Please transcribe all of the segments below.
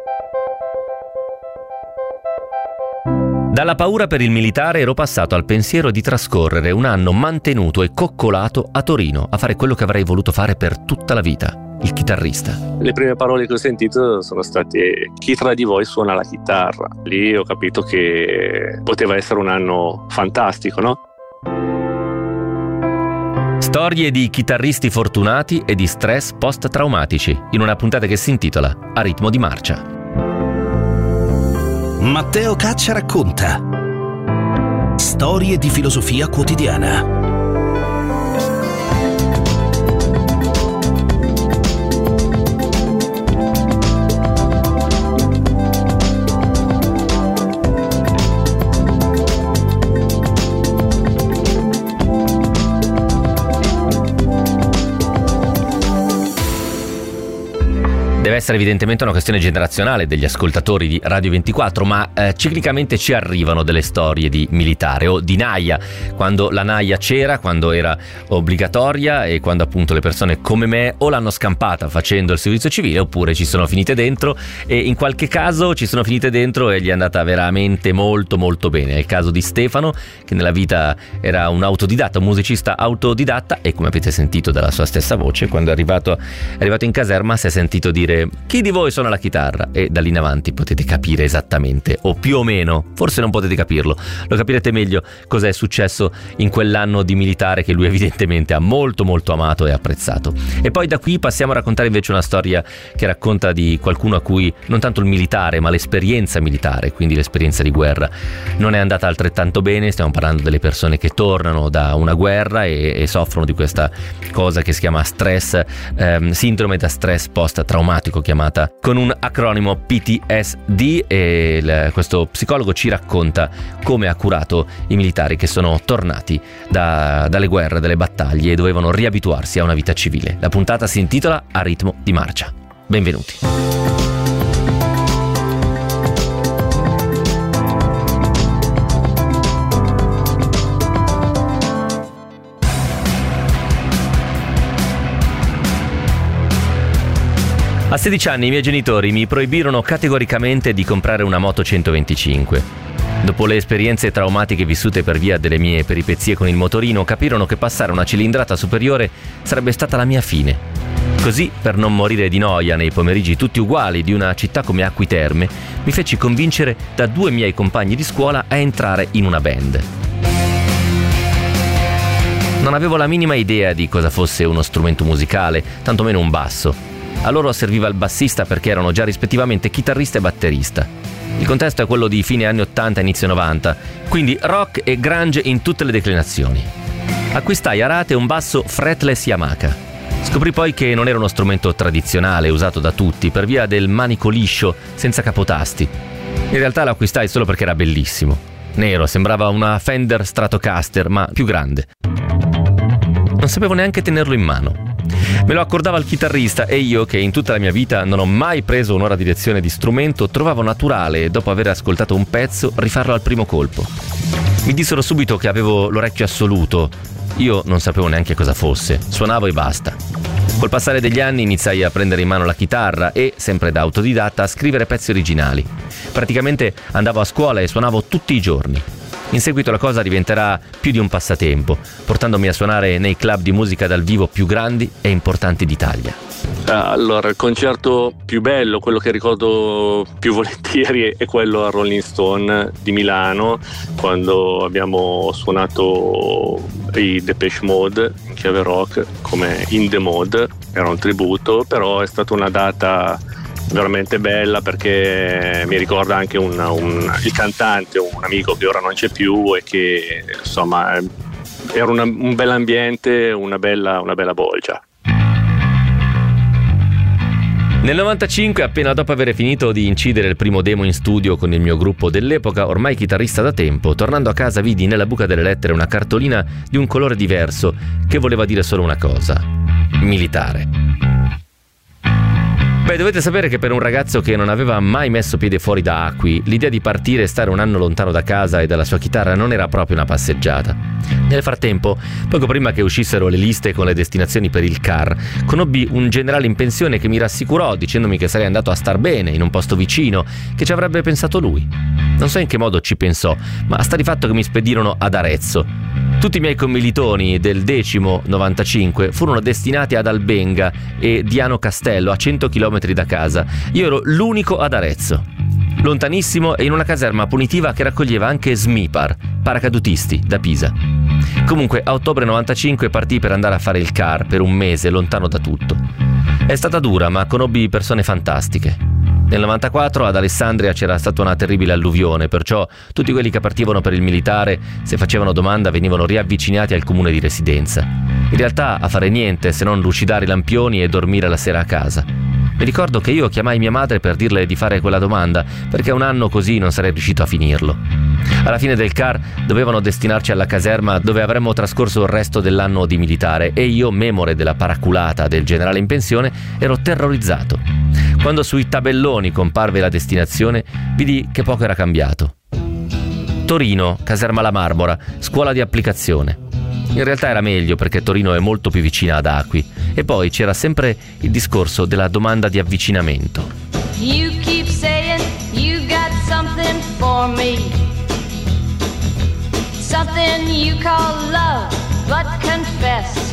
Dalla paura per il militare ero passato al pensiero di trascorrere un anno mantenuto e coccolato a Torino a fare quello che avrei voluto fare per tutta la vita, il chitarrista. Le prime parole che ho sentito sono state: chi tra di voi suona la chitarra? Lì ho capito che poteva essere un anno fantastico, no? Storie di chitarristi fortunati e di stress post-traumatici, in una puntata che si intitola A ritmo di marcia. Matteo Caccia racconta storie di filosofia quotidiana. Deve essere evidentemente una questione generazionale degli ascoltatori di Radio 24, ma ciclicamente ci arrivano delle storie di militare o di naia, quando la naia c'era, quando era obbligatoria e quando appunto le persone come me o l'hanno scampata facendo il servizio civile oppure ci sono finite dentro, e in qualche caso ci sono finite dentro e gli è andata veramente molto molto bene. È il caso di Stefano, che nella vita era un autodidatta, un musicista autodidatta, e come avete sentito dalla sua stessa voce, quando è arrivato in caserma si è sentito dire: chi di voi suona la chitarra? E da lì in avanti potete capire esattamente, o più o meno, forse non potete capirlo, lo capirete meglio cosa è successo in quell'anno di militare che lui evidentemente ha molto molto amato e apprezzato. E poi da qui passiamo a raccontare invece una storia che racconta di qualcuno a cui non tanto il militare ma l'esperienza militare, quindi l'esperienza di guerra, non è andata altrettanto bene. Stiamo parlando delle persone che tornano da una guerra e soffrono di questa cosa che si chiama stress, sindrome da stress post-traumatico, chiamata con un acronimo PTSD, e questo psicologo ci racconta come ha curato i militari che sono tornati dalle guerre, dalle battaglie e dovevano riabituarsi a una vita civile. La puntata si intitola A ritmo di marcia. Benvenuti. A 16 anni i miei genitori mi proibirono categoricamente di comprare una moto 125. Dopo le esperienze traumatiche vissute per via delle mie peripezie con il motorino, capirono che passare una cilindrata superiore sarebbe stata la mia fine. Così, per non morire di noia nei pomeriggi tutti uguali di una città come Acqui Terme, mi feci convincere da 2 miei compagni di scuola a entrare in una band. Non avevo la minima idea di cosa fosse uno strumento musicale, tantomeno un basso. A loro serviva il bassista perché erano già rispettivamente chitarrista e batterista. Il contesto è quello di fine anni 80 inizio 90, quindi rock e grunge in tutte le declinazioni. Acquistai a rate un basso fretless Yamaha. Scoprì poi che non era uno strumento tradizionale usato da tutti per via del manico liscio senza capotasti. In realtà lo acquistai solo perché era bellissimo. Nero, sembrava una Fender Stratocaster, ma più grande. Non sapevo neanche tenerlo in mano. Me lo accordava il chitarrista e io, che in tutta la mia vita non ho mai preso un'ora di lezione di strumento, trovavo naturale, dopo aver ascoltato un pezzo, rifarlo al primo colpo. Mi dissero subito che avevo l'orecchio assoluto. Io non sapevo neanche cosa fosse, suonavo e basta. Col passare degli anni iniziai a prendere in mano la chitarra e, sempre da autodidatta, a scrivere pezzi originali. Praticamente andavo a scuola e suonavo tutti i giorni. In seguito la cosa diventerà più di un passatempo, portandomi a suonare nei club di musica dal vivo più grandi e importanti d'Italia. Allora, il concerto più bello, quello che ricordo più volentieri, è quello a Rolling Stone di Milano, quando abbiamo suonato i Depeche Mode in chiave rock come In The Mode. Era un tributo, però è stata una data veramente bella perché mi ricorda anche il cantante, un amico che ora non c'è più, e che insomma era un bel ambiente, una bella bolgia. Nel 95, appena dopo aver finito di incidere il primo demo in studio con il mio gruppo dell'epoca, ormai chitarrista da tempo, tornando a casa vidi nella buca delle lettere una cartolina di un colore diverso che voleva dire solo una cosa: militare. Beh, dovete sapere che per un ragazzo che non aveva mai messo piede fuori da Acqui, l'idea di partire e stare un anno lontano da casa e dalla sua chitarra non era proprio una passeggiata. Nel frattempo, poco prima che uscissero le liste con le destinazioni per il CAR, conobbi un generale in pensione che mi rassicurò dicendomi che sarei andato a star bene in un posto vicino, che ci avrebbe pensato lui. Non so in che modo ci pensò, ma sta di fatto che mi spedirono ad Arezzo. Tutti i miei commilitoni del 95 furono destinati ad Albenga e Diano Castello, a 100 km da casa. Io ero l'unico ad Arezzo, lontanissimo e in una caserma punitiva che raccoglieva anche SMIPAR, paracadutisti da Pisa. Comunque a ottobre 95 partì per andare a fare il CAR per un mese, lontano da tutto. È stata dura, ma conobbi persone fantastiche. Nel 94 ad Alessandria c'era stata una terribile alluvione, perciò tutti quelli che partivano per il militare, se facevano domanda, venivano riavvicinati al comune di residenza. In realtà a fare niente se non lucidare i lampioni e dormire la sera a casa. Mi ricordo che io chiamai mia madre per dirle di fare quella domanda, perché un anno così non sarei riuscito a finirlo. Alla fine del CAR dovevano destinarci alla caserma dove avremmo trascorso il resto dell'anno di militare e io, memore della paraculata del generale in pensione, ero terrorizzato. Quando sui tabelloni comparve la destinazione, vidi che poco era cambiato. Torino, caserma La Marmora, scuola di applicazione. In realtà era meglio perché Torino è molto più vicina ad Acqui e poi c'era sempre il discorso della domanda di avvicinamento. You keep saying you got something for me, something you call love, but confess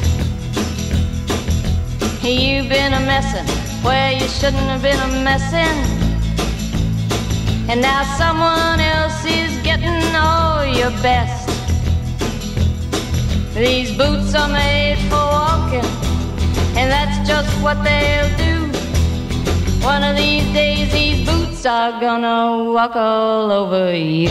you've been a messin' where you shouldn't have been a messin', and now someone else is getting all your best. These boots are made for walking, and that's just what they'll do. One of these days these boots are gonna walk all over you.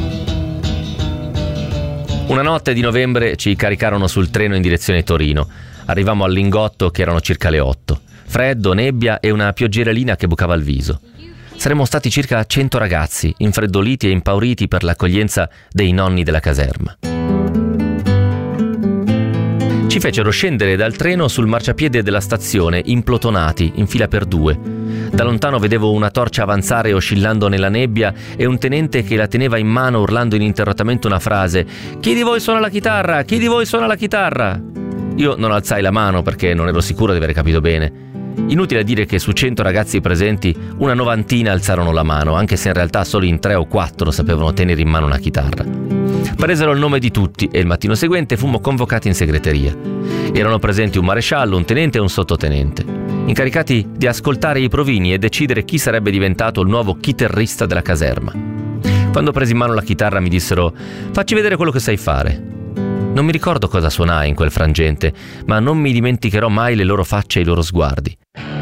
Una notte di novembre ci caricarono sul treno in direzione Torino. Arrivammo al Lingotto che erano circa le 8. Freddo, nebbia e una pioggerellina che bucava il viso. Saremmo stati circa 100 ragazzi, infreddoliti e impauriti per l'accoglienza dei nonni della caserma. Ci fecero scendere dal treno sul marciapiede della stazione, implotonati, in fila per due. Da lontano vedevo una torcia avanzare oscillando nella nebbia e un tenente che la teneva in mano urlando ininterrottamente una frase: «Chi di voi suona la chitarra? Chi di voi suona la chitarra?» Io non alzai la mano perché non ero sicuro di aver capito bene. Inutile dire che su 100 ragazzi presenti una novantina alzarono la mano, anche se in realtà solo in 3 o 4 sapevano tenere in mano una chitarra. Presero il nome di tutti e il mattino seguente fummo convocati in segreteria. Erano presenti un maresciallo, un tenente e un sottotenente, incaricati di ascoltare i provini e decidere chi sarebbe diventato il nuovo chitarrista della caserma. Quando presi in mano la chitarra mi dissero: «Facci vedere quello che sai fare». Non mi ricordo cosa suonai in quel frangente, ma non mi dimenticherò mai le loro facce e i loro sguardi.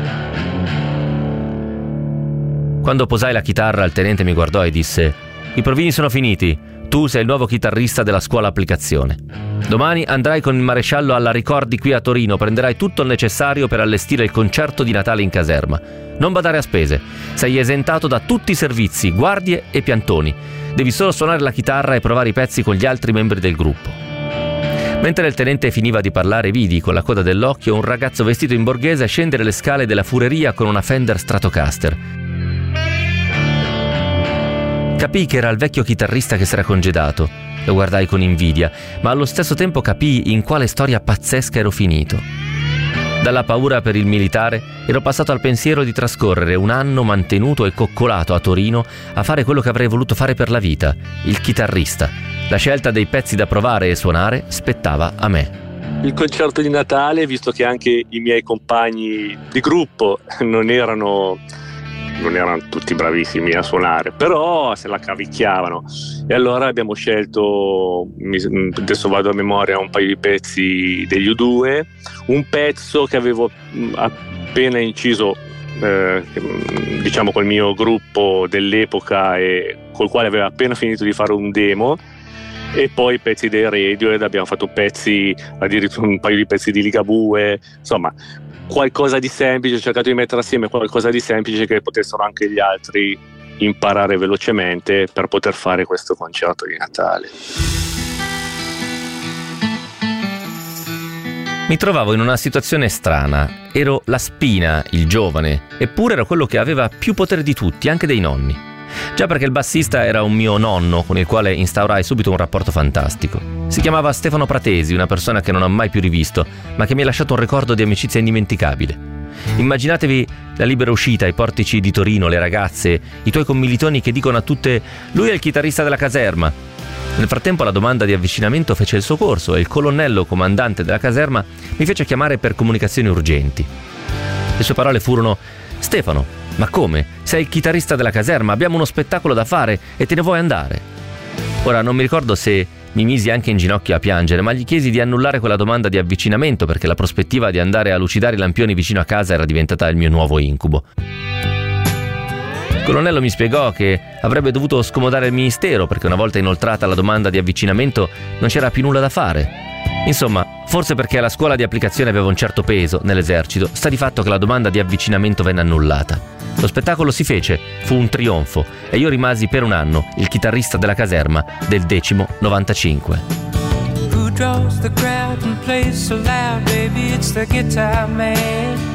Quando posai la chitarra, il tenente mi guardò e disse: «I provini sono finiti, tu sei il nuovo chitarrista della scuola applicazione. Domani andrai con il maresciallo alla Ricordi qui a Torino, prenderai tutto il necessario per allestire il concerto di Natale in caserma. Non badare a spese, sei esentato da tutti i servizi, guardie e piantoni. Devi solo suonare la chitarra e provare i pezzi con gli altri membri del gruppo». Mentre il tenente finiva di parlare, vidi con la coda dell'occhio un ragazzo vestito in borghese scendere le scale della Fureria con una Fender Stratocaster. Capii che era il vecchio chitarrista che s'era congedato. Lo guardai con invidia, ma allo stesso tempo capii in quale storia pazzesca ero finito. Dalla paura per il militare ero passato al pensiero di trascorrere un anno mantenuto e coccolato a Torino a fare quello che avrei voluto fare per la vita, il chitarrista. La scelta dei pezzi da provare e suonare spettava a me. Il concerto di Natale, visto che anche i miei compagni di gruppo non erano tutti bravissimi a suonare, però se la cavicchiavano, e allora abbiamo scelto, adesso vado a memoria, un paio di pezzi degli U2, un pezzo che avevo appena inciso diciamo col mio gruppo dell'epoca e col quale avevo appena finito di fare un demo, e poi pezzi dei Radiohead, abbiamo fatto pezzi, addirittura un paio di pezzi di Ligabue, insomma qualcosa di semplice, ho cercato di mettere assieme qualcosa di semplice che potessero anche gli altri imparare velocemente per poter fare questo concerto di Natale. Mi trovavo in una situazione strana. Ero la spina, il giovane, eppure ero quello che aveva più potere di tutti, anche dei nonni. Già perché il bassista era un mio nonno con il quale instaurai subito un rapporto fantastico. Si chiamava Stefano Pratesi, una persona che non ho mai più rivisto, ma che mi ha lasciato un ricordo di amicizia indimenticabile. Immaginatevi la libera uscita ai portici di Torino, le ragazze, i tuoi commilitoni che dicono a tutte «Lui è il chitarrista della caserma». Nel frattempo la domanda di avvicinamento fece il suo corso e il colonnello comandante della caserma mi fece chiamare per comunicazioni urgenti. Le sue parole furono «Stefano, ma come? Sei il chitarrista della caserma, abbiamo uno spettacolo da fare e te ne vuoi andare?» Ora non mi ricordo se mi misi anche in ginocchio a piangere, ma gli chiesi di annullare quella domanda di avvicinamento perché la prospettiva di andare a lucidare i lampioni vicino a casa era diventata il mio nuovo incubo. Il colonnello mi spiegò che avrebbe dovuto scomodare il ministero perché una volta inoltrata la domanda di avvicinamento non c'era più nulla da fare. Insomma, forse perché alla scuola di applicazione aveva un certo peso nell'esercito, sta di fatto che la domanda di avvicinamento venne annullata. Lo spettacolo si fece, fu un trionfo e io rimasi per un anno il chitarrista della caserma del 10° 95. Who draws the crowd and plays so loud, baby, it's the guitar man.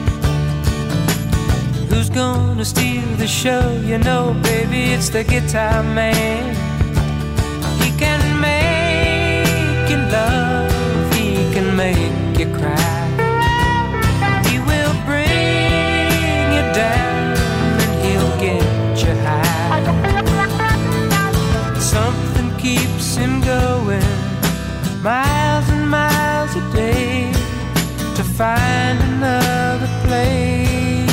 Who's gonna steal the show, you know, baby, it's the guitar man. He can make you love, he can make you cry. He will bring you down and he'll get you high. Something keeps him going miles and miles a day to find another place.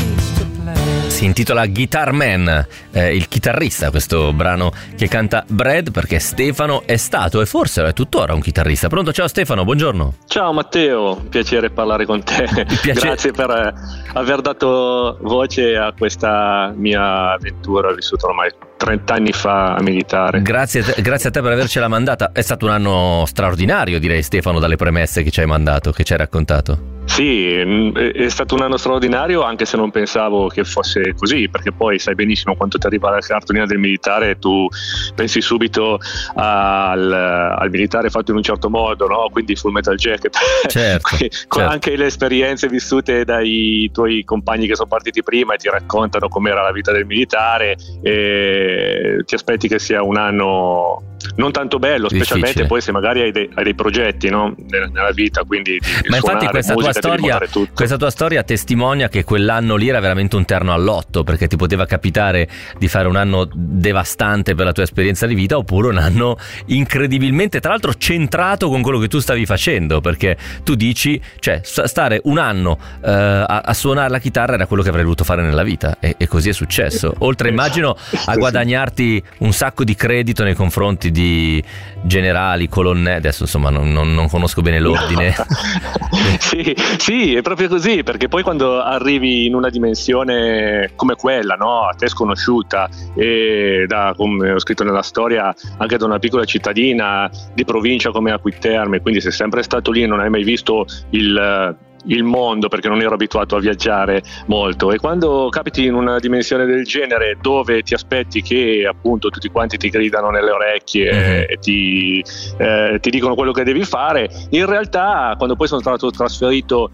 Si intitola Guitar Man, il chitarrista, questo brano che canta Brad, perché Stefano è stato e forse è tuttora un chitarrista. Pronto? Ciao Stefano, buongiorno. Ciao Matteo, piacere parlare con te. Grazie per aver dato voce a questa mia avventura vissuta ormai 30 anni fa a militare. Grazie a te per avercela mandata. È stato un anno straordinario, direi, Stefano, dalle premesse che ci hai mandato, che ci hai raccontato. Sì, è stato un anno straordinario, anche se non pensavo che fosse così, perché poi sai benissimo quando ti arriva la cartolina del militare tu pensi subito al militare fatto in un certo modo, no? Quindi Full Metal Jacket. Certo, certo. Anche le esperienze vissute dai tuoi compagni che sono partiti prima e ti raccontano com'era la vita del militare, e ti aspetti che sia un anno non tanto bello, specialmente difficile. Poi se magari hai dei progetti, no? nella vita, quindi ma infatti questa tua storia testimonia che quell'anno lì era veramente un terno all'otto, perché ti poteva capitare di fare un anno devastante per la tua esperienza di vita, oppure un anno incredibilmente, tra l'altro, centrato con quello che tu stavi facendo, perché tu dici, cioè stare un anno a suonare la chitarra era quello che avrei voluto fare nella vita, e così è successo, oltre immagino a guadagnarti un sacco di credito nei confronti di generali, colonnelli, adesso insomma non conosco bene l'ordine. Sì, è proprio così, perché poi quando arrivi in una dimensione come quella, no, a te sconosciuta, e come ho scritto nella storia, anche da una piccola cittadina di provincia come Acquiterme, quindi sei sempre stato lì e non hai mai visto il mondo, perché non ero abituato a viaggiare molto, e quando capiti in una dimensione del genere dove ti aspetti che appunto tutti quanti ti gridano nelle orecchie e ti dicono quello che devi fare, in realtà quando poi sono stato trasferito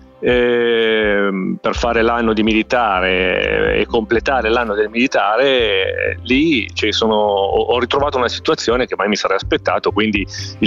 per fare l'anno di militare e completare l'anno del militare, lì ho ritrovato una situazione che mai mi sarei aspettato, quindi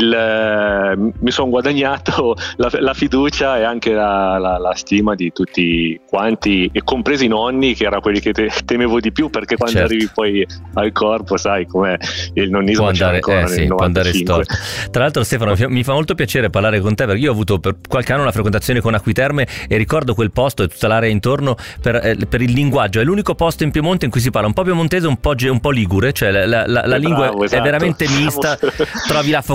mi sono guadagnato la fiducia e anche la stima di tutti quanti, e compresi i nonni, che era quelli che temevo di più, perché quando arrivi poi al corpo sai com'è, il nonnismo può andare storto. Tra l'altro Stefano, mi fa molto piacere parlare con te, perché io ho avuto per qualche anno una frequentazione con Acquiterme e ricordo quel posto e tutta l'area intorno per il linguaggio. È l'unico posto in Piemonte in cui si parla un po' piemontese, un po' ligure, cioè la lingua bravo, esatto. È veramente mista. Trovi la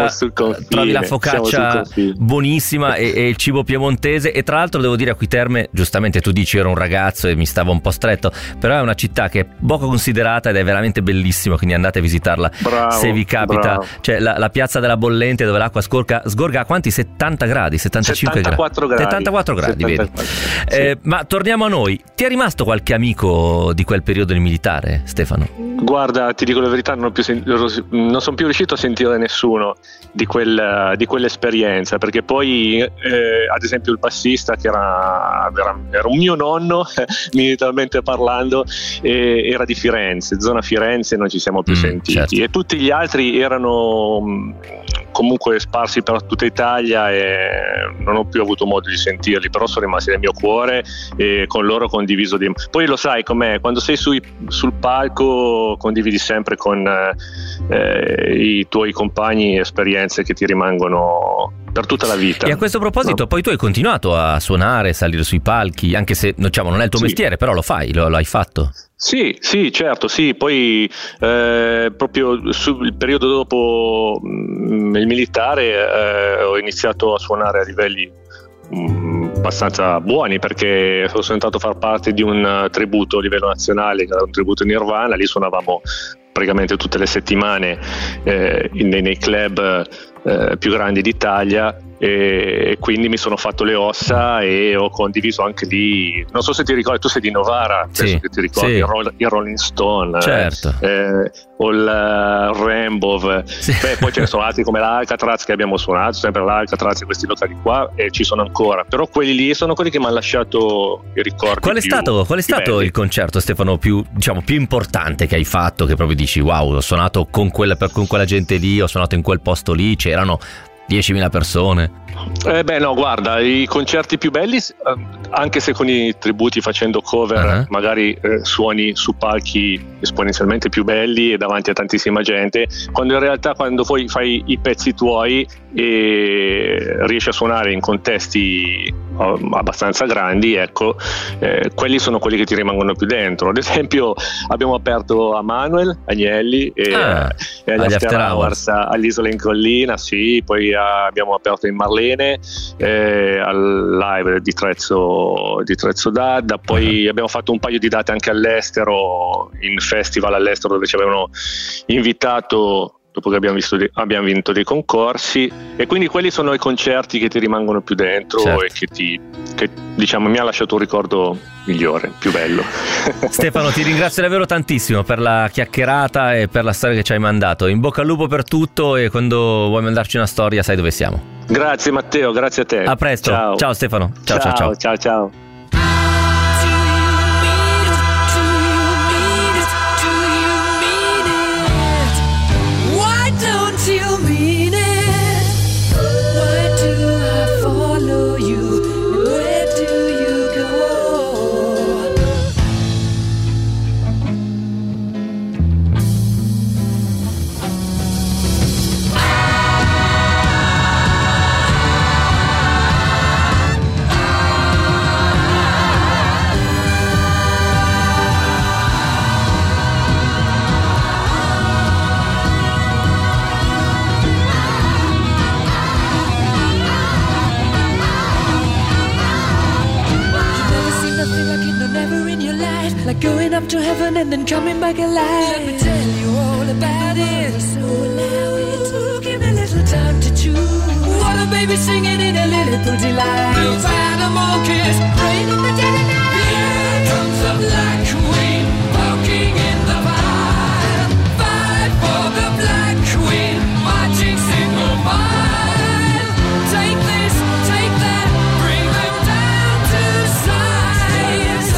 focaccia buonissima e il cibo piemontese, e tra l'altro devo dire Acquiterme, giustamente tu dici ero un ragazzo e mi stava un po' stretto, però è una città che è poco considerata ed è veramente bellissima, quindi andate a visitarla se vi capita. Bravo. Cioè la piazza della Bollente, dove l'acqua sgorga a quanti? 70 gradi, 75 74 gradi. 74 gradi, vedi. Sì. Ma torniamo a noi. Ti è rimasto qualche amico di quel periodo di militare, Stefano? Guarda, ti dico la verità, non sono più riuscito a sentire nessuno di quell'esperienza, perché poi ad esempio il bassista, che era un mio nonno militarmente parlando, era di Firenze, zona Firenze, non ci siamo più sentiti, certo. E tutti gli altri erano comunque sparsi per tutta Italia e non ho più avuto modo di sentirli, però sono rimasti nel mio cuore e con loro ho condiviso poi lo sai com'è, quando sei sul palco condividi sempre con i tuoi compagni esperienze che ti rimangono per tutta la vita. E a questo proposito, poi tu hai continuato a suonare, salire sui palchi, anche se diciamo non è il tuo mestiere, però lo fai, lo hai fatto. Sì, certo, sì. Poi proprio sul periodo dopo il militare ho iniziato a suonare a livelli abbastanza buoni, perché sono entrato a far parte di un tributo a livello nazionale, che era un tributo Nirvana. Lì suonavamo praticamente tutte le settimane nei club più grandi d'Italia, e quindi mi sono fatto le ossa e ho condiviso anche lì, non so se ti ricordi, tu sei di Novara, penso che ti ricordi, il Rolling Stone, certo. O il Rainbow, poi ce ne sono altri come l'Alcatraz che abbiamo suonato, sempre l'Alcatraz e questi locali qua, e ci sono ancora, però quelli lì sono quelli che mi hanno lasciato i ricordi. Qual è stato il concerto, Stefano, più importante che hai fatto, che proprio dici wow, ho suonato con quella gente lì, ho suonato in quel posto lì, c'erano 10.000 persone? No, guarda, i concerti più belli, anche se con i tributi facendo cover magari suoni su palchi esponenzialmente più belli e davanti a tantissima gente, quando in realtà quando poi fai i pezzi tuoi e riesci a suonare in contesti abbastanza grandi, ecco, quelli sono quelli che ti rimangono più dentro. Ad esempio abbiamo aperto a Manuel Agnelli e agli After Hours all'Isola in Collina, sì, poi abbiamo aperto in Marlene al live di Trezzo Dadda, poi abbiamo fatto un paio di date anche all'estero, in festival all'estero, dove ci avevano invitato dopo che abbiamo vinto dei concorsi, e quindi quelli sono i concerti che ti rimangono più dentro, certo. E che diciamo mi ha lasciato un ricordo migliore, più bello. Stefano, ti ringrazio davvero tantissimo per la chiacchierata e per la storia che ci hai mandato. In bocca al lupo per tutto, e quando vuoi mandarci una storia sai dove siamo. Grazie Matteo, grazie a te. A presto. Ciao Stefano. Ciao. Going up to heaven and then coming back alive. Let me tell you all about it. So allow it. Ooh, give me a little time to choose. What a baby singing in a Liverpool delight. Blue animal kiss, rain in the dead of night. Here comes the Black Queen, walking in the fire. Fight for the Black Queen, marching single file. Take this, take that, bring them down to size.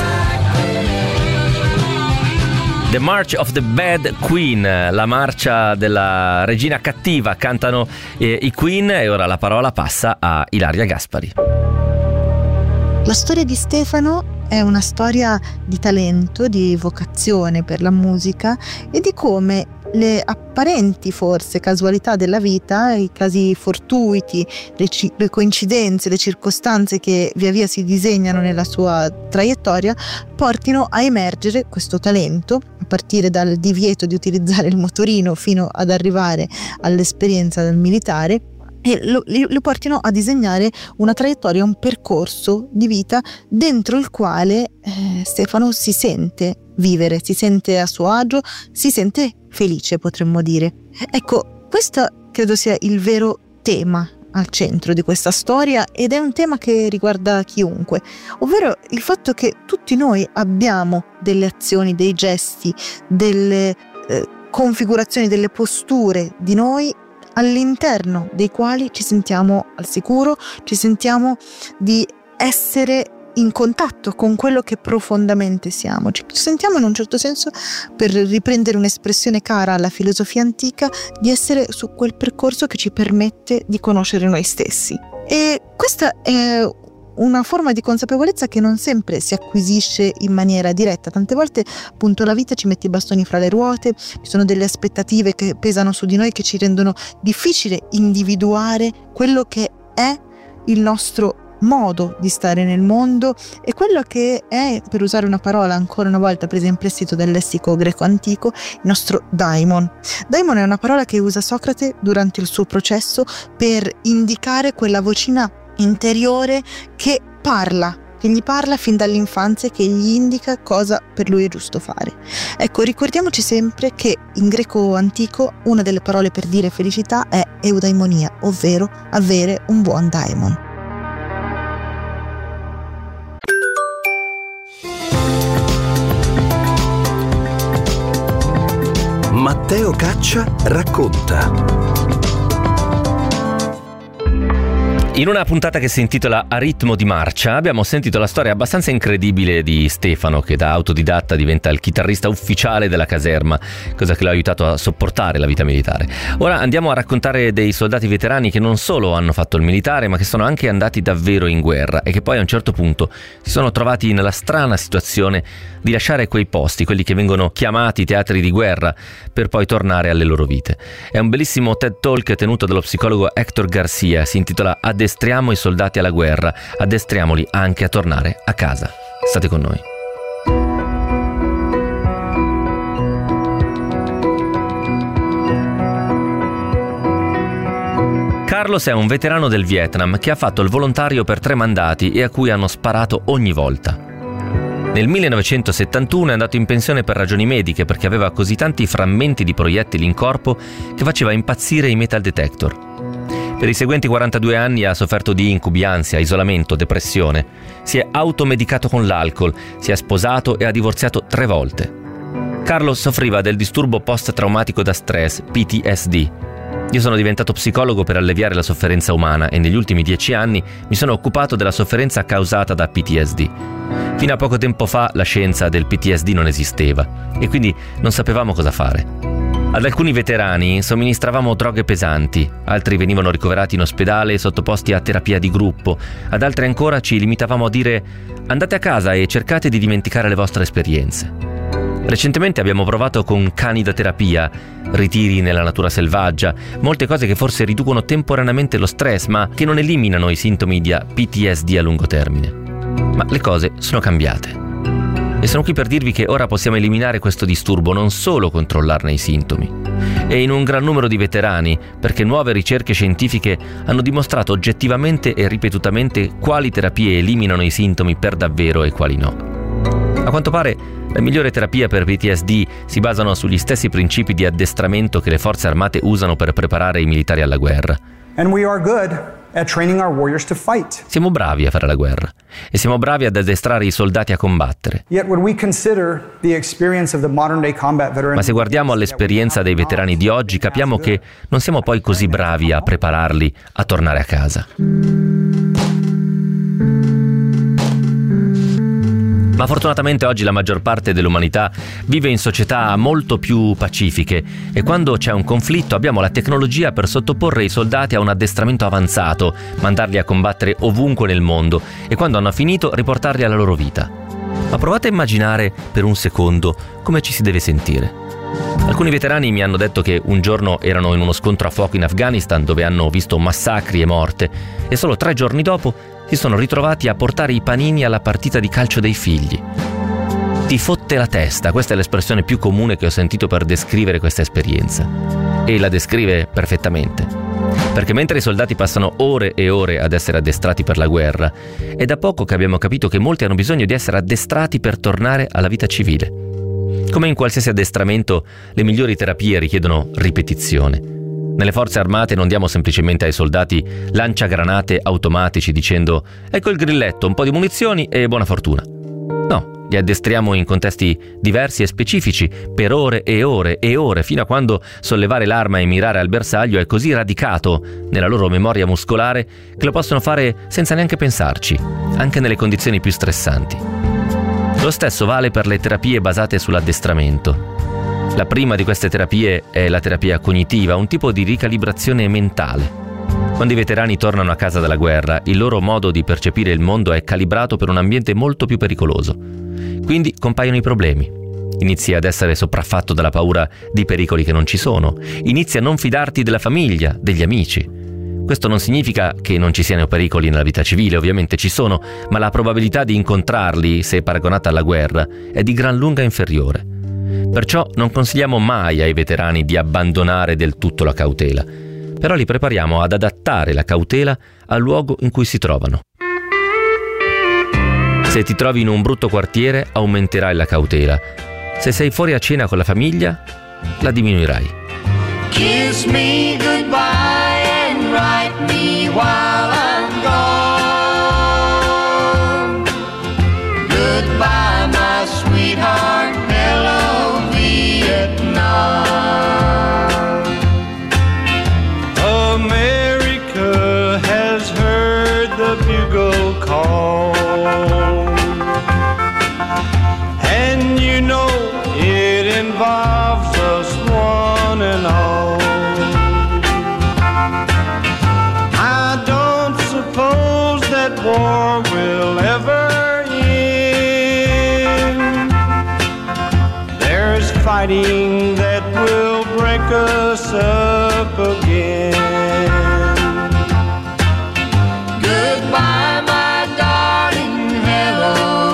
The March of the Bad Queen, la marcia della regina cattiva, cantano i Queen, e ora la parola passa a Ilaria Gaspari. La storia di Stefano è una storia di talento, di vocazione per la musica e di come le apparenti forse casualità della vita, i casi fortuiti, le coincidenze, le circostanze che via via si disegnano nella sua traiettoria portino a emergere questo talento, a partire dal divieto di utilizzare il motorino fino ad arrivare all'esperienza del militare, e lo portino a disegnare una traiettoria, un percorso di vita dentro il quale Stefano si sente vivere, si sente a suo agio, si sente felice, potremmo dire. Ecco, questo credo sia il vero tema al centro di questa storia, ed è un tema che riguarda chiunque, ovvero il fatto che tutti noi abbiamo delle azioni, dei gesti, delle configurazioni, delle posture di noi all'interno dei quali ci sentiamo al sicuro, ci sentiamo di essere in contatto con quello che profondamente siamo. Ci sentiamo in un certo senso, per riprendere un'espressione cara alla filosofia antica, di essere su quel percorso che ci permette di conoscere noi stessi. E questa è una forma di consapevolezza che non sempre si acquisisce in maniera diretta. Tante volte appunto la vita ci mette i bastoni fra le ruote, ci sono delle aspettative che pesano su di noi, che ci rendono difficile individuare quello che è il nostro modo di stare nel mondo e quello che è, per usare una parola ancora una volta presa in prestito dal lessico greco antico, il nostro daimon. Daimon è una parola che usa Socrate durante il suo processo per indicare quella vocina interiore che gli parla fin dall'infanzia, che gli indica cosa per lui è giusto fare. Ecco, ricordiamoci sempre che in greco antico una delle parole per dire felicità è eudaimonia, ovvero avere un buon daimon. Matteo Caccia racconta. In una puntata che si intitola A ritmo di marcia abbiamo sentito la storia abbastanza incredibile di Stefano, che da autodidatta diventa il chitarrista ufficiale della caserma, cosa che l'ha aiutato a sopportare la vita militare. Ora andiamo a raccontare dei soldati veterani che non solo hanno fatto il militare, ma che sono anche andati davvero in guerra e che poi a un certo punto si sono trovati nella strana situazione di lasciare quei posti, quelli che vengono chiamati teatri di guerra, per poi tornare alle loro vite. È un bellissimo TED Talk tenuto dallo psicologo Héctor Garcia, si intitola Addestriamo i soldati alla guerra, addestriamoli anche a tornare a casa. State con noi. Carlos è un veterano del Vietnam che ha fatto il volontario per 3 mandati e a cui hanno sparato ogni volta. Nel 1971 è andato in pensione per ragioni mediche perché aveva così tanti frammenti di proiettili in corpo che faceva impazzire i metal detector. Per i seguenti 42 anni ha sofferto di incubi, ansia, isolamento, depressione. Si è automedicato con l'alcol, si è sposato e ha divorziato 3 volte. Carlos soffriva del disturbo post-traumatico da stress, PTSD. Io sono diventato psicologo per alleviare la sofferenza umana e negli ultimi 10 anni mi sono occupato della sofferenza causata da PTSD. Fino a poco tempo fa la scienza del PTSD non esisteva e quindi non sapevamo cosa fare. Ad alcuni veterani somministravamo droghe pesanti, altri venivano ricoverati in ospedale e sottoposti a terapia di gruppo, ad altri ancora ci limitavamo a dire andate a casa e cercate di dimenticare le vostre esperienze. Recentemente abbiamo provato con cani da terapia, ritiri nella natura selvaggia, molte cose che forse riducono temporaneamente lo stress ma che non eliminano i sintomi di PTSD a lungo termine. Ma le cose sono cambiate. E sono qui per dirvi che ora possiamo eliminare questo disturbo, non solo controllarne i sintomi. E in un gran numero di veterani, perché nuove ricerche scientifiche hanno dimostrato oggettivamente e ripetutamente quali terapie eliminano i sintomi per davvero e quali no. A quanto pare, la migliore terapia per PTSD si basano sugli stessi principi di addestramento che le forze armate usano per preparare i militari alla guerra. And we are good at training our warriors to fight. Siamo bravi a fare la guerra e siamo bravi ad addestrare i soldati a combattere. Yet when we consider the experience of the modern day combat veterans, ma se guardiamo all'esperienza dei veterani di oggi, capiamo che non siamo poi così bravi a prepararli a tornare a casa. Ma fortunatamente oggi la maggior parte dell'umanità vive in società molto più pacifiche e quando c'è un conflitto abbiamo la tecnologia per sottoporre i soldati a un addestramento avanzato, mandarli a combattere ovunque nel mondo e quando hanno finito riportarli alla loro vita. Ma provate a immaginare per un secondo come ci si deve sentire. Alcuni veterani mi hanno detto che un giorno erano in uno scontro a fuoco in Afghanistan dove hanno visto massacri e morte e solo 3 giorni dopo si sono ritrovati a portare i panini alla partita di calcio dei figli. Ti fotte la testa, questa è l'espressione più comune che ho sentito per descrivere questa esperienza. E la descrive perfettamente. Perché mentre i soldati passano ore e ore ad essere addestrati per la guerra, è da poco che abbiamo capito che molti hanno bisogno di essere addestrati per tornare alla vita civile. Come in qualsiasi addestramento, le migliori terapie richiedono ripetizione. Nelle forze armate non diamo semplicemente ai soldati lanciagranate automatici dicendo «Ecco il grilletto, un po' di munizioni e buona fortuna». No, Li addestriamo in contesti diversi e specifici per ore e ore e ore, fino a quando sollevare l'arma e mirare al bersaglio è così radicato nella loro memoria muscolare che lo possono fare senza neanche pensarci, anche nelle condizioni più stressanti. Lo stesso vale per le terapie basate sull'addestramento. La prima di queste terapie è la terapia cognitiva, un tipo di ricalibrazione mentale. Quando i veterani tornano a casa dalla guerra, il loro modo di percepire il mondo è calibrato per un ambiente molto più pericoloso. Quindi compaiono i problemi. Inizi ad essere sopraffatto dalla paura di pericoli che non ci sono. Inizi a non fidarti della famiglia, degli amici. Questo non significa che non ci siano pericoli nella vita civile, ovviamente ci sono, ma la probabilità di incontrarli, se paragonata alla guerra, è di gran lunga inferiore. Perciò non consigliamo mai ai veterani di abbandonare del tutto la cautela, però li prepariamo ad adattare la cautela al luogo in cui si trovano. Se ti trovi in un brutto quartiere, aumenterai la cautela. Se sei fuori a cena con la famiglia, la diminuirai. Kiss me goodbye and write me while I'm gone. Goodbye, my sweetheart, hello Vietnam. America has heard the bugle call, and you know it involves us one and all. I don't suppose that war will ever end. There's fighting that will break us up again. Goodbye, my darling, hello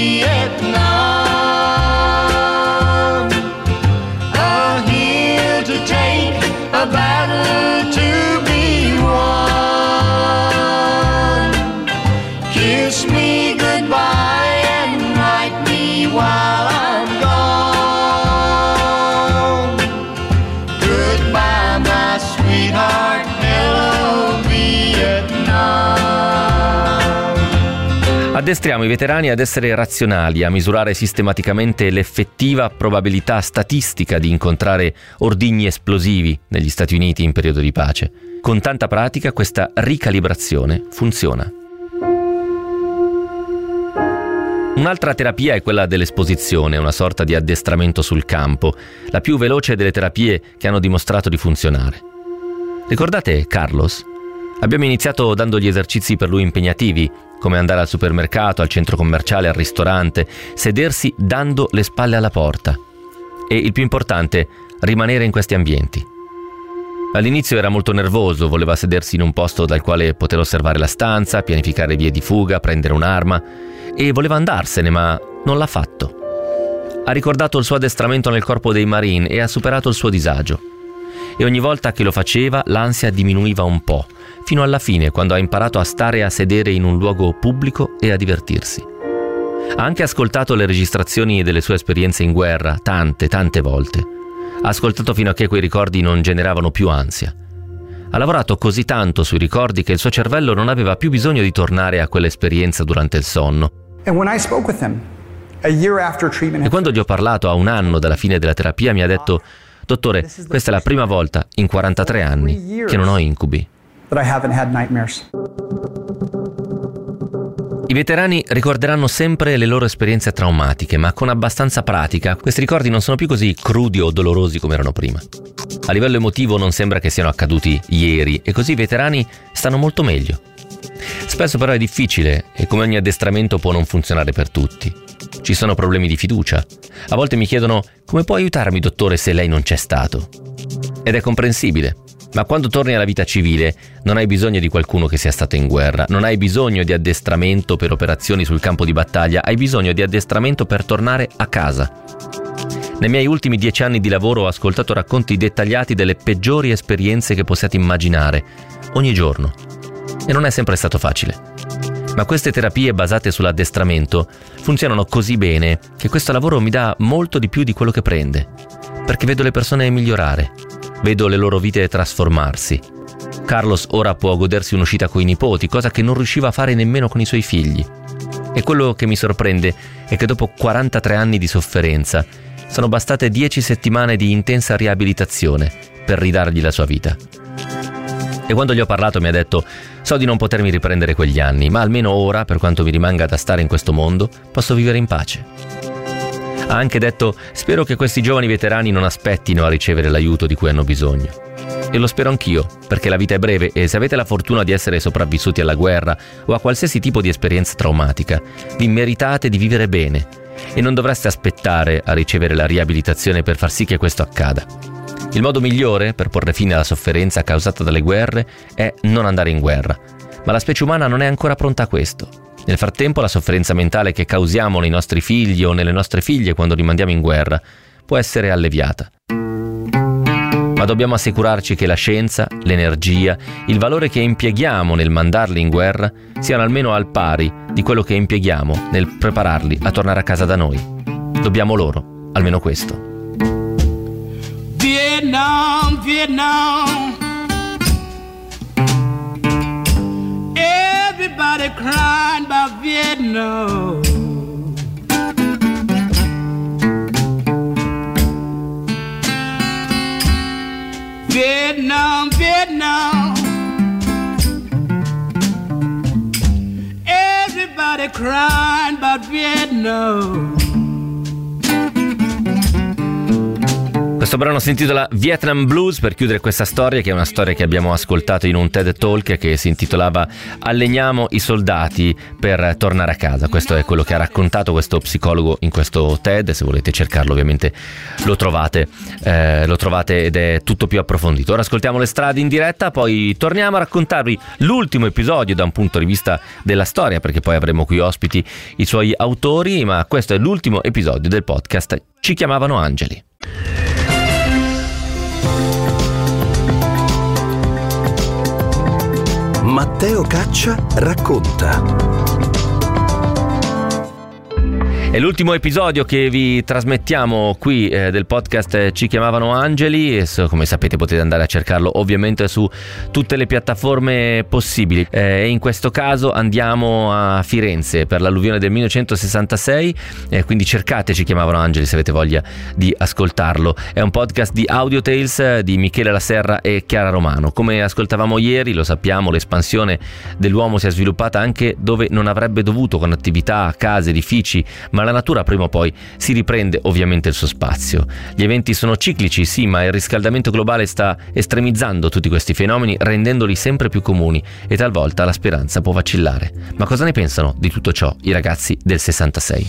Vietnam. A hill to take, a battle to be won. Kiss me goodbye and write me while I'm gone. Goodbye, my sweetheart, hello Vietnam. Addestriamo i veterani ad essere razionali, a misurare sistematicamente l'effettiva probabilità statistica di incontrare ordigni esplosivi negli Stati Uniti in periodo di pace. Con tanta pratica questa ricalibrazione funziona. Un'altra terapia è quella dell'esposizione, una sorta di addestramento sul campo, la più veloce delle terapie che hanno dimostrato di funzionare. Ricordate Carlos? Abbiamo iniziato dando gli esercizi per lui impegnativi, come andare al supermercato, al centro commerciale, al ristorante, sedersi dando le spalle alla porta. E il più importante, rimanere in questi ambienti. All'inizio era molto nervoso, voleva sedersi in un posto dal quale poter osservare la stanza, pianificare vie di fuga, prendere un'arma, e voleva andarsene, ma non l'ha fatto. Ha ricordato il suo addestramento nel corpo dei Marine e ha superato il suo disagio. E ogni volta che lo faceva, l'ansia diminuiva un po', fino alla fine, quando ha imparato a stare a sedere in un luogo pubblico e a divertirsi. Ha anche ascoltato le registrazioni delle sue esperienze in guerra, tante volte. Ha ascoltato fino a che quei ricordi non generavano più ansia. Ha lavorato così tanto sui ricordi che il suo cervello non aveva più bisogno di tornare a quell'esperienza durante il sonno. And when I spoke with him, a year after treatment, E quando gli ho parlato a un anno dalla fine della terapia, mi ha detto: dottore, questa è la prima volta in 43 anni che non ho incubi. that I haven't had nightmares. I veterani ricorderanno sempre le loro esperienze traumatiche, ma con abbastanza pratica questi ricordi non sono più così crudi o dolorosi come erano prima. A livello emotivo non sembra che siano accaduti ieri e così i veterani stanno molto meglio. Spesso però è difficile e come ogni addestramento può non funzionare per tutti. Ci sono problemi di fiducia. A volte mi chiedono: come può aiutarmi, dottore, se lei non c'è stato? Ed è comprensibile. Ma quando torni alla vita civile non hai bisogno di qualcuno che sia stato in guerra, non hai bisogno di addestramento per operazioni sul campo di battaglia, hai bisogno di addestramento per tornare a casa. Nei miei ultimi 10 anni di lavoro ho ascoltato racconti dettagliati delle peggiori esperienze che possiate immaginare, ogni giorno. E non è sempre stato facile. Ma queste terapie basate sull'addestramento funzionano così bene che questo lavoro mi dà molto di più di quello che prende, perché vedo le persone migliorare. Vedo le loro vite trasformarsi. Carlos ora può godersi un'uscita coi nipoti, cosa che non riusciva a fare nemmeno con i suoi figli. E quello che mi sorprende è che dopo 43 anni di sofferenza sono bastate 10 settimane di intensa riabilitazione per ridargli la sua vita. E quando gli ho parlato mi ha detto: so di non potermi riprendere quegli anni, ma almeno ora, per quanto mi rimanga da stare in questo mondo, posso vivere in pace. Ha anche detto: spero che questi giovani veterani non aspettino a ricevere l'aiuto di cui hanno bisogno. E lo spero anch'io, perché la vita è breve e se avete la fortuna di essere sopravvissuti alla guerra o a qualsiasi tipo di esperienza traumatica, vi meritate di vivere bene e non dovreste aspettare a ricevere la riabilitazione per far sì che questo accada. Il modo migliore per porre fine alla sofferenza causata dalle guerre è non andare in guerra, ma la specie umana non è ancora pronta a questo. Nel frattempo la sofferenza mentale che causiamo nei nostri figli o nelle nostre figlie quando li mandiamo in guerra può essere alleviata. Ma dobbiamo assicurarci che la scienza, l'energia, il valore che impieghiamo nel mandarli in guerra siano almeno al pari di quello che impieghiamo nel prepararli a tornare a casa da noi. Dobbiamo loro almeno questo. Vietnam, Vietnam. Everybody crying about Vietnam. Vietnam, Vietnam. Everybody crying about Vietnam. Questo brano si intitola Vietnam Blues per chiudere questa storia, che è una storia che abbiamo ascoltato in un TED Talk che si intitolava Alleniamo i soldati per tornare a casa. Questo è quello che ha raccontato questo psicologo in questo TED. Se volete cercarlo ovviamente lo trovate ed è tutto più approfondito. Ora ascoltiamo le strade in diretta, poi torniamo a raccontarvi l'ultimo episodio da un punto di vista della storia, perché poi avremo qui ospiti i suoi autori, ma questo è l'ultimo episodio del podcast Ci chiamavano Angeli. Matteo Caccia racconta. È l'ultimo episodio che vi trasmettiamo qui del podcast Ci chiamavano Angeli e come sapete potete andare a cercarlo ovviamente su tutte le piattaforme possibili. E in questo caso andiamo a Firenze per l'alluvione del 1966, quindi cercate Ci chiamavano Angeli se avete voglia di ascoltarlo. È un podcast di Audio Tales di Michele La Serra e Chiara Romano. Come ascoltavamo ieri, lo sappiamo, l'espansione dell'uomo si è sviluppata anche dove non avrebbe dovuto, con attività, case, edifici, ma la natura prima o poi si riprende ovviamente il suo spazio. Gli eventi sono ciclici, sì, ma il riscaldamento globale sta estremizzando tutti questi fenomeni, rendendoli sempre più comuni e talvolta la speranza può vacillare. Ma cosa ne pensano di tutto ciò i ragazzi del 66?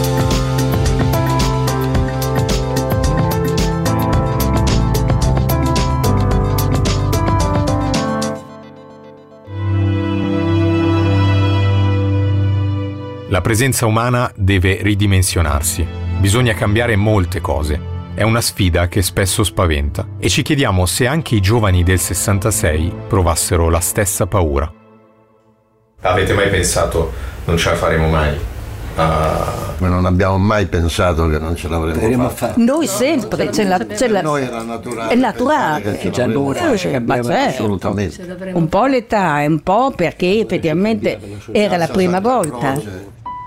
La presenza umana deve ridimensionarsi. Bisogna cambiare molte cose. È una sfida che spesso spaventa e ci chiediamo se anche i giovani del 66 provassero la stessa paura. Avete mai pensato non ce la faremo mai? Ma non abbiamo mai pensato che non ce l'avremmo fatta. Noi sempre, Noi era naturale. è naturale. Assolutamente. Un po' l'età, un po' perché effettivamente era la prima volta.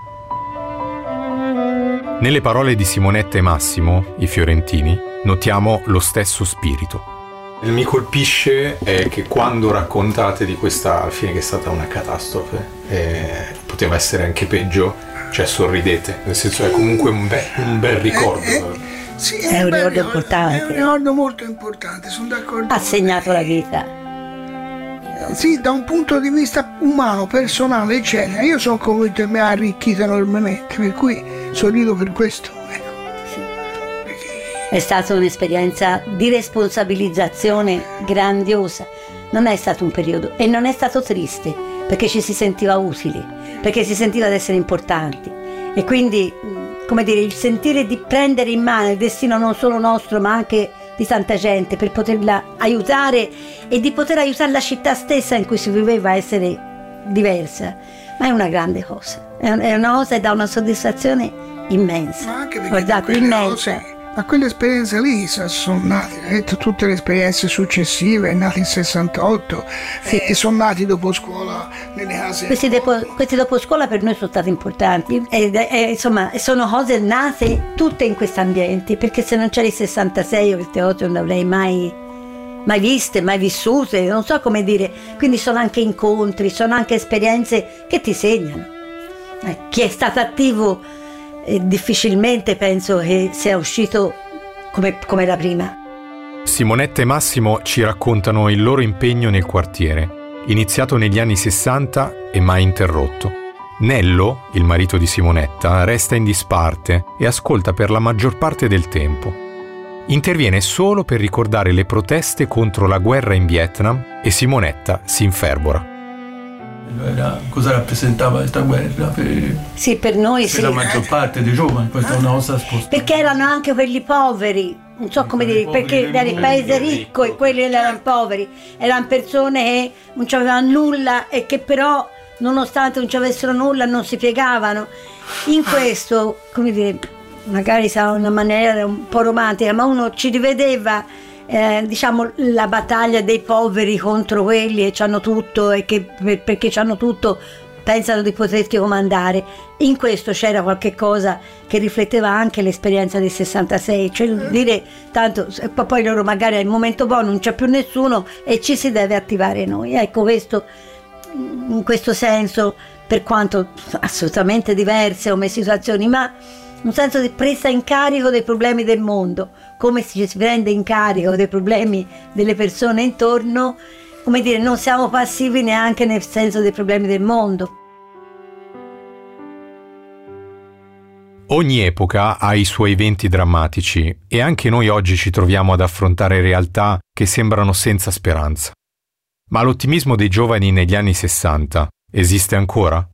Nelle parole di Simonetta e Massimo, i fiorentini, notiamo lo stesso spirito. Mi colpisce che quando raccontate di questa, alla fine che è stata una catastrofe, poteva essere anche peggio, cioè sorridete, nel senso è comunque un bel ricordo. Sì, è un ricordo importante. È un ricordo molto importante, sono d'accordo. Ha segnato la vita. Sì, da un punto di vista umano, personale, eccetera. Io sono convinto che mi ha arricchito enormemente, per cui sorrido per questo. È stata un'esperienza di responsabilizzazione grandiosa. Non è stato un periodo e non è stato triste, perché ci si sentiva utili, perché si sentiva di essere importanti. E quindi, come dire, il sentire di prendere in mano il destino non solo nostro, ma anche di tanta gente, per poterla aiutare e di poter aiutare la città stessa in cui si viveva a essere diversa. Ma è una grande cosa, è una cosa e dà una soddisfazione immensa. Ma anche perché guardate, immensa. Ma quelle esperienze lì sono nate, tutte le esperienze successive, nate in 68, sì. E sono nati dopo scuola nelle case. Questi dopo scuola per noi sono stati importanti, insomma sono cose nate tutte in questi ambienti, perché se non c'era il 66 io queste cose non le avrei mai viste, mai vissute, non so come dire. Quindi sono anche incontri, sono anche esperienze che ti segnano. Chi è stato attivo difficilmente penso che sia uscito come la prima. Simonetta e Massimo ci raccontano il loro impegno nel quartiere, iniziato negli anni 60 e mai interrotto. Nello, il marito di Simonetta, resta in disparte e ascolta per la maggior parte del tempo. Interviene solo per ricordare le proteste contro la guerra in Vietnam e Simonetta si infervora. Cosa rappresentava questa guerra per noi per la maggior parte dei giovani, questa è una cosa sposta. Perché erano anche quelli poveri, non so come dire, perché era il paese ricco e quelli erano poveri, erano persone che non avevano nulla e che però nonostante non ci avessero nulla non si piegavano. In questo, come dire, magari sarà una maniera un po' romantica, ma uno ci rivedeva diciamo la battaglia dei poveri contro quelli che c'hanno tutto e che perché c'hanno tutto pensano di poterti comandare. In questo c'era qualche cosa che rifletteva anche l'esperienza del 66, cioè dire tanto poi loro magari al momento buono non c'è più nessuno e ci si deve attivare noi. Ecco, questo in questo senso, per quanto assolutamente diverse come situazioni, ma un senso di presa in carico dei problemi del mondo, come si prende in carico dei problemi delle persone intorno, come dire, non siamo passivi neanche nel senso dei problemi del mondo. Ogni epoca ha i suoi eventi drammatici e anche noi oggi ci troviamo ad affrontare realtà che sembrano senza speranza. Ma l'ottimismo dei giovani negli anni 60 esiste ancora?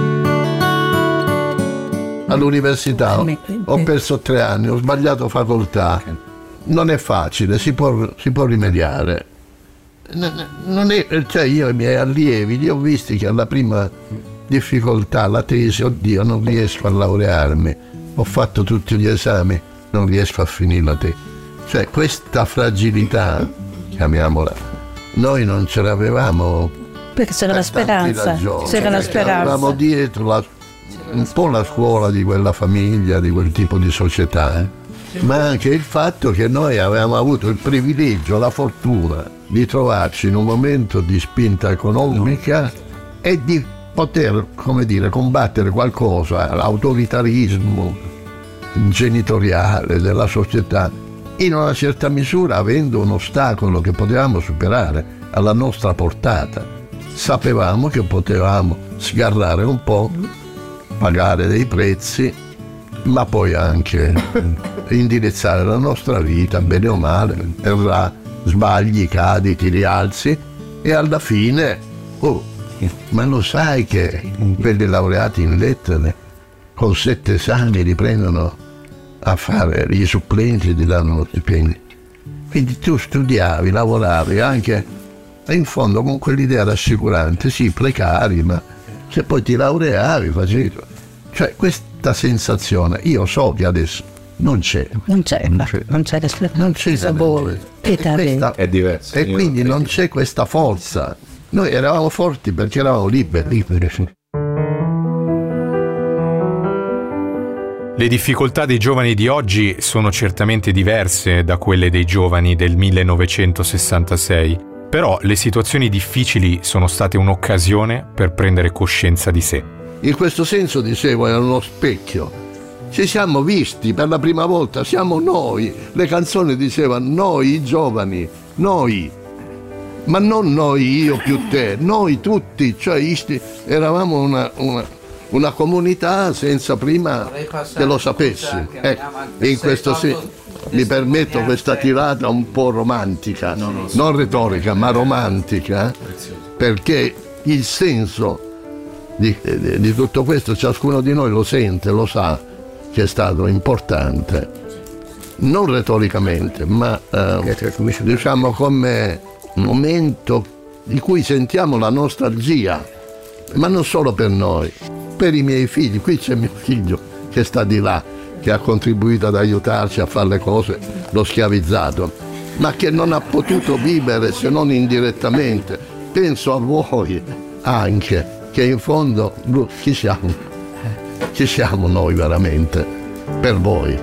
All'università ho perso 3 anni, ho sbagliato facoltà. Non è facile, si può rimediare. Non è, cioè io e i miei allievi li ho visti che alla prima difficoltà, la tesi, oddio non riesco a laurearmi, ho fatto tutti gli esami, non riesco a finire la tesi. Cioè questa fragilità, chiamiamola, noi non ce l'avevamo. Perché c'era la speranza, c'era la speranza. Avevamo dietro un po' la scuola di quella famiglia, di quel tipo di società, ma anche il fatto che noi avevamo avuto il privilegio, la fortuna di trovarci in un momento di spinta economica e di poter, come dire, combattere qualcosa, l'autoritarismo genitoriale della società, in una certa misura avendo un ostacolo che potevamo superare alla nostra portata. Sapevamo che potevamo sgarrare un po', pagare dei prezzi, ma poi anche indirizzare la nostra vita, bene o male, sbagli, cadi, ti rialzi e alla fine, ma lo sai che quelli laureati in lettere con 7 esami riprendono a fare gli supplenti e ti danno lo stipendio. Quindi tu studiavi, lavoravi anche in fondo con quell'idea rassicurante, sì, precari, ma se poi ti laureavi, facevi. Cioè questa sensazione, io so che adesso non c'è sapore. È diverso. E quindi non c'è questa forza. Noi eravamo forti perché eravamo liberi. Le difficoltà dei giovani di oggi sono certamente diverse da quelle dei giovani del 1966, però le situazioni difficili sono state un'occasione per prendere coscienza di sé. In questo senso, dicevo, era uno specchio. Ci siamo visti per la prima volta, siamo noi. Le canzoni dicevano noi i giovani, noi. Ma non noi, io più te, noi tutti, cioè eravamo una comunità senza prima che lo sapessi. In questo senso mi permetto questa tirata un po' romantica, non retorica ma romantica, perché il senso di tutto questo ciascuno di noi lo sente, lo sa che è stato importante, non retoricamente ma diciamo come momento di cui sentiamo la nostalgia, ma non solo per noi, per i miei figli. Qui c'è mio figlio che sta di là, che ha contribuito ad aiutarci a fare le cose, lo schiavizzato, ma che non ha potuto vivere se non indirettamente. Penso a voi anche, che in fondo chi siamo? Chi siamo noi veramente per voi?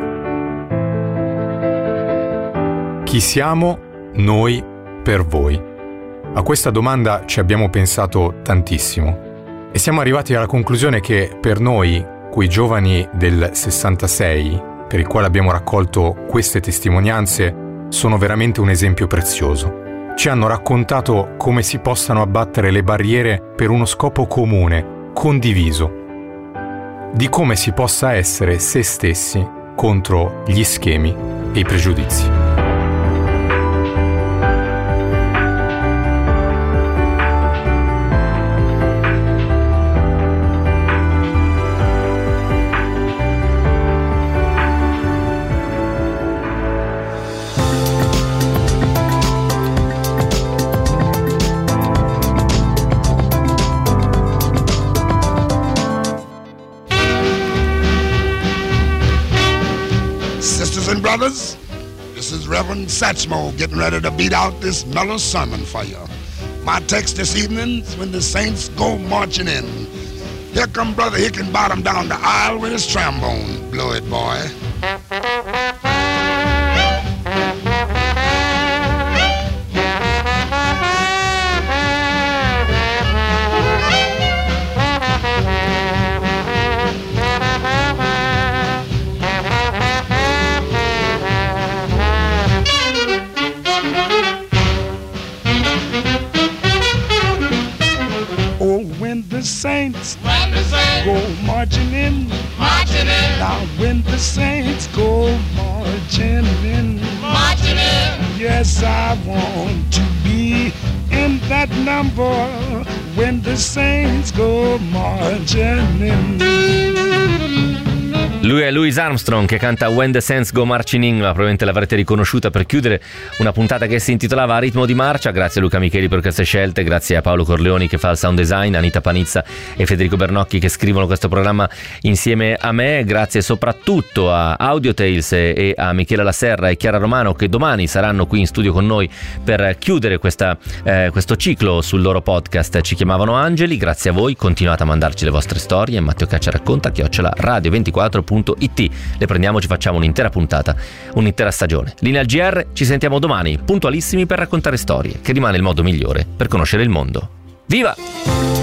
Chi siamo noi per voi? A questa domanda ci abbiamo pensato tantissimo e siamo arrivati alla conclusione che per noi, quei giovani del 66, per i quali abbiamo raccolto queste testimonianze, sono veramente un esempio prezioso. Ci hanno raccontato come si possano abbattere le barriere per uno scopo comune, condiviso, di come si possa essere se stessi contro gli schemi e i pregiudizi. Brothers, this is Reverend Satchmo getting ready to beat out this mellow sermon for you. My text this evening is when the saints go marching in. Here come Brother Hickenbottom down the aisle with his trombone. Blow it, boy. Saints go marching in. Now when the saints go marching in, yes, I want to be in that number when the saints go marching in. Lui è Louis Armstrong che canta When the Saints Go Marching In, ma probabilmente l'avrete riconosciuta per chiudere una puntata che si intitolava Ritmo di marcia. Grazie a Luca Micheli per queste scelte, grazie a Paolo Corleoni che fa il sound design, Anita Panizza e Federico Bernocchi che scrivono questo programma insieme a me, grazie soprattutto a Audio Tales e a Michela Laserra e Chiara Romano che domani saranno qui in studio con noi per chiudere questo ciclo sul loro podcast Ci chiamavano Angeli. Grazie a voi, continuate a mandarci le vostre storie, Matteo Caccia racconta @radio24.it. Le prendiamo, ci facciamo un'intera puntata, un'intera stagione. Linea al GR, ci sentiamo domani puntualissimi per raccontare storie, che rimane il modo migliore per conoscere il mondo. Viva!